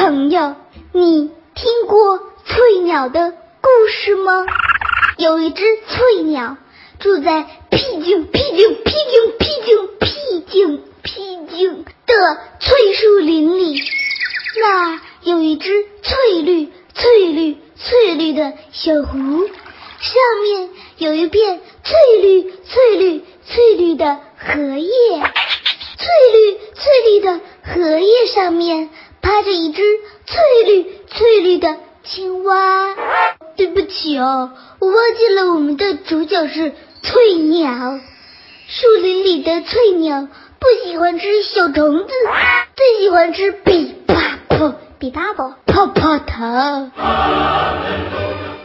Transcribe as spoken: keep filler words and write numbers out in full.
朋友，你听过翠鸟的故事吗？有一只翠鸟住在僻静僻静僻静僻静僻静僻静的翠树林里，那有一只翠绿翠绿翠绿的小湖，上面有一片翠绿翠绿翠绿的荷叶，翠绿翠绿的荷叶上面趴着一只翠绿翠绿的青蛙。对不起哦，我忘记了我们的主角是翠鸟。树林里的翠鸟不喜欢吃小虫子，最喜欢吃比巴卜比巴卜泡泡糖。